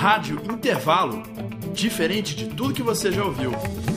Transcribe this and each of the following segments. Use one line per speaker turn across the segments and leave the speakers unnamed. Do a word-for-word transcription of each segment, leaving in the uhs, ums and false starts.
Rádio Intervalo, diferente de tudo que você já ouviu.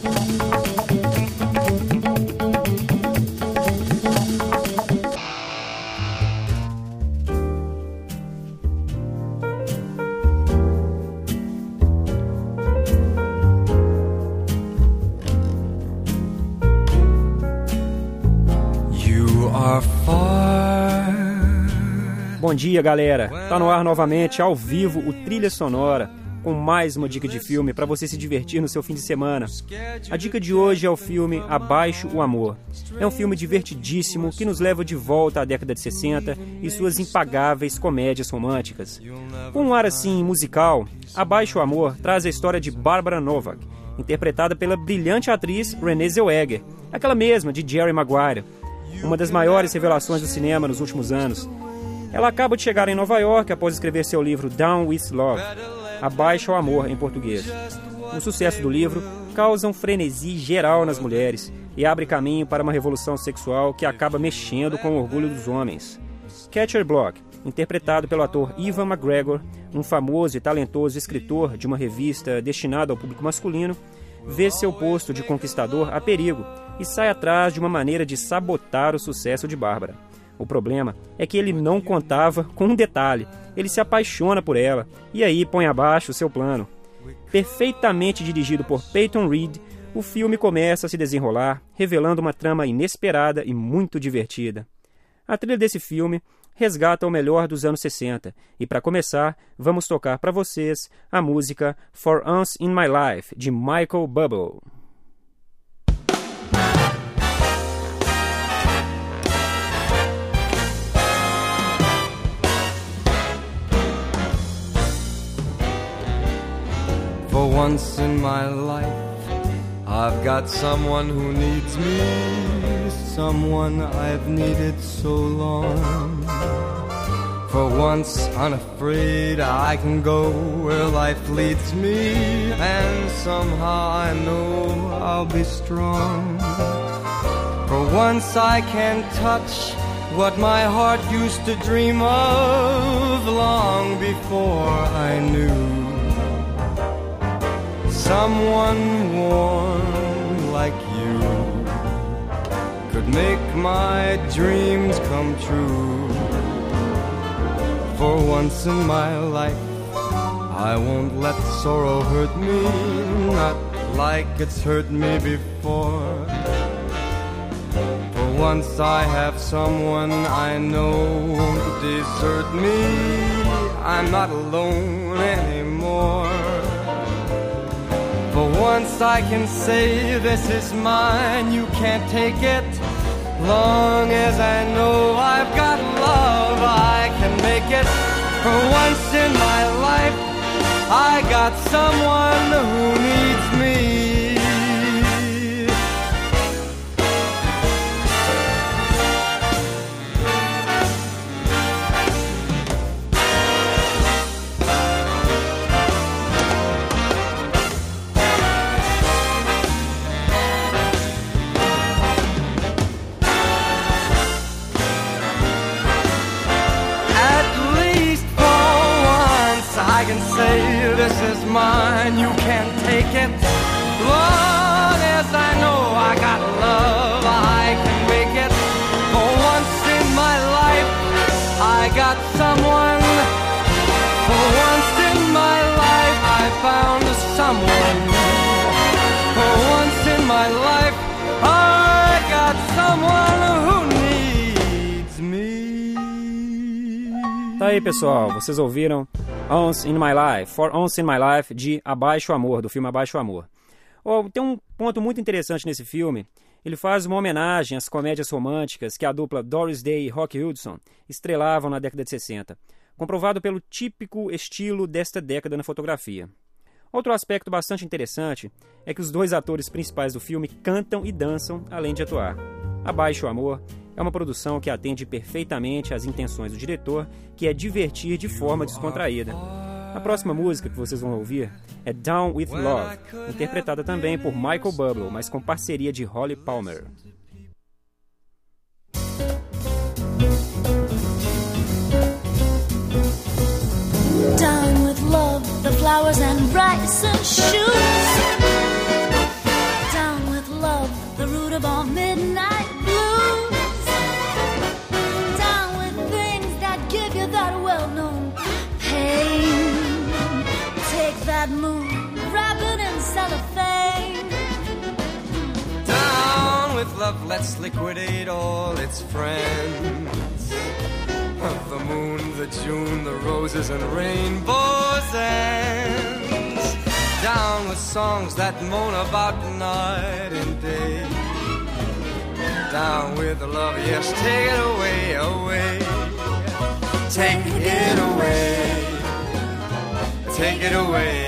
Bom dia, galera! Tá no ar novamente, ao vivo, o Trilha Sonora, com mais uma dica de filme para você se divertir no seu fim de semana. A dica de hoje é o filme Abaixo o Amor. É um filme divertidíssimo que nos leva de volta à década de sessenta e suas impagáveis comédias românticas. Com um ar assim musical, Abaixo o Amor traz a história de Barbara Novak, interpretada pela brilhante atriz Renée Zellweger, aquela mesma de Jerry Maguire, uma das maiores revelações do cinema nos últimos anos. Ela acaba de chegar em Nova York após escrever seu livro Down with Love, Abaixo ao Amor em português. O sucesso do livro causa um frenesi geral nas mulheres e abre caminho para uma revolução sexual que acaba mexendo com o orgulho dos homens. Catcher Block, interpretado pelo ator Ewan McGregor, um famoso e talentoso escritor de uma revista destinada ao público masculino, vê seu posto de conquistador a perigo e sai atrás de uma maneira de sabotar o sucesso de Bárbara. O problema é que ele não contava com um detalhe: ele se apaixona por ela e aí põe abaixo o seu plano. Perfeitamente dirigido por Peyton Reed, o filme começa a se desenrolar, revelando uma trama inesperada e muito divertida. A trilha desse filme resgata o melhor dos anos sessenta e, para começar, vamos tocar para vocês a música For Once in My Life, de Michael Bublé.
For once in my life, I've got someone who needs me, someone I've needed so long. For once unafraid, I can go where life leads me, and somehow I know I'll be strong. For once I can touch what my heart used to dream of long before I knew. Someone warm like you could make my dreams come true. For once in my life, I won't let sorrow hurt me, not like it's hurt me before. For once I have someone I know won't desert me, I'm not alone anymore. For once I can say this is mine, you can't take it. Long as I know I've got love, I can make it. For once in my life, I got someone who needs me. This is mine, you can't take it. Long as I know I got love, I can make it. For once in my life, I got someone. For once in my life, I found someone. For once in my life, I got someone who needs me.
Tá aí, pessoal, vocês ouviram Once in My Life, For Once in My Life, de Abaixo o Amor, do filme Abaixo o Amor. Oh, tem um ponto muito interessante nesse filme. Ele faz uma homenagem às comédias românticas que a dupla Doris Day e Rock Hudson estrelavam na década de sessenta, comprovado pelo típico estilo desta década na fotografia. Outro aspecto bastante interessante é que os dois atores principais do filme cantam e dançam, além de atuar. Abaixo o Amor é uma produção que atende perfeitamente às intenções do diretor, que é divertir de forma descontraída. A próxima música que vocês vão ouvir é Down with Love, interpretada também por Michael Bublé, mas com parceria de Holly Palmer.
Down with love, the flowers and rice and shoes. Down with love, the root of all midnight blues. Down with things that give you that well-known pain. Take that moon, wrap it in cellophane.
Down with love, let's liquidate all its friends. The moon, the June, the roses and rainbows ends. Down with songs that moan about night and day. Down with love, yes, take it away, away. Take it away. Take it away.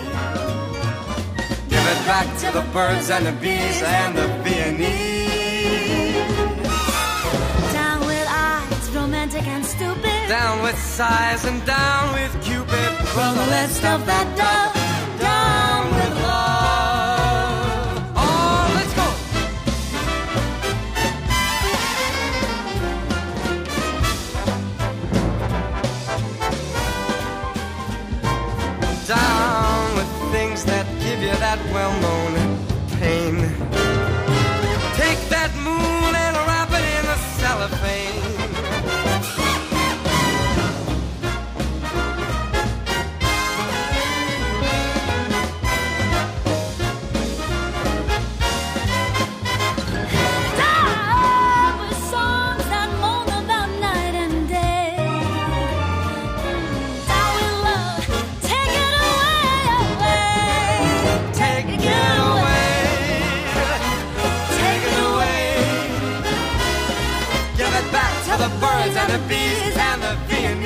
Give it back to the birds and the bees and the Viennese.
Down with eyes, romantic and stupid.
Down with sighs and down with Cupid.
Brother, let's stuff that dove. Down with love.
Oh, let's go. Down with things that give you that well-known pain. Take that moon and wrap it in a cellophane. The birds and the bees and the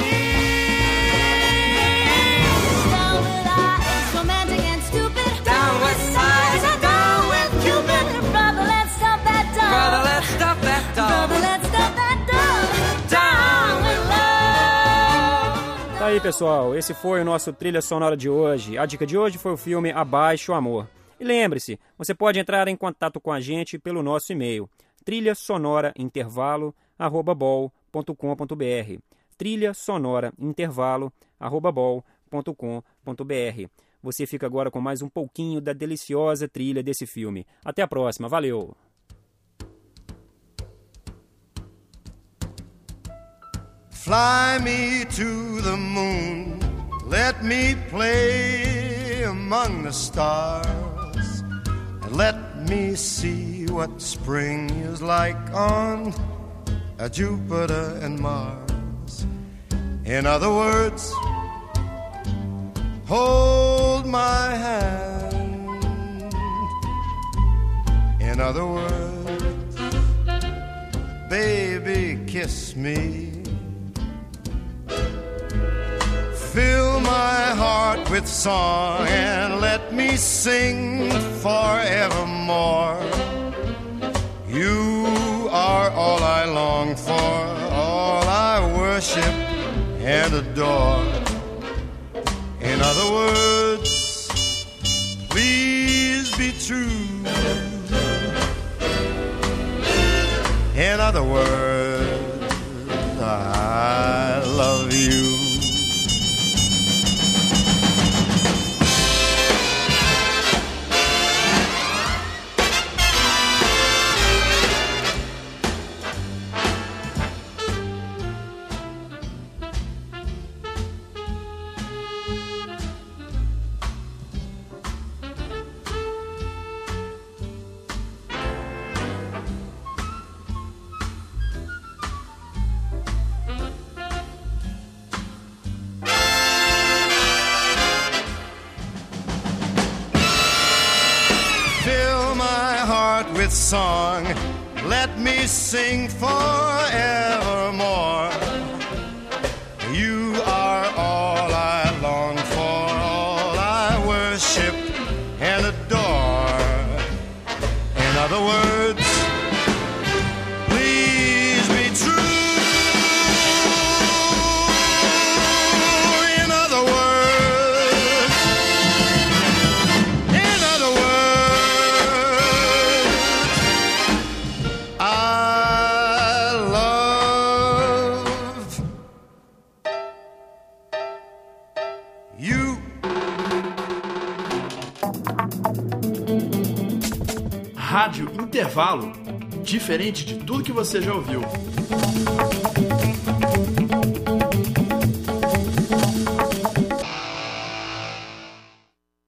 Viennese.
Down with eyes, romantic and stupid.
Down with sighs and down with Cupid.
Brother, let's stop that dove.
Brother, let's stop that dove.
Brother, let's stop that dove. Down with love.
Tá aí, pessoal, esse foi o nosso trilha sonora de hoje. A dica de hoje foi o filme Abaixo o Amor. E lembre-se, você pode entrar em contato com a gente pelo nosso e-mail, trilha sonora intervalo arroba bol ponto com ponto br, trilha sonora intervalo arroba bol ponto com ponto br. Você fica agora com mais um pouquinho da deliciosa trilha desse filme. Até a próxima, valeu!
Fly me to the moon, let me play among the stars, and let me see what spring is like on Jupiter and Mars. In other words, hold my hand. In other words, baby, kiss me. Fill my heart with song and let me sing forevermore. You are all I long for, all I worship and adore. In other words, please be true. In other words, I love you. With song, let me sing forevermore. You are all I long for, all I worship and adore. In other words, please be true. In other words, in other words, I love
Rádio Intervalo. Diferente de tudo que você já ouviu.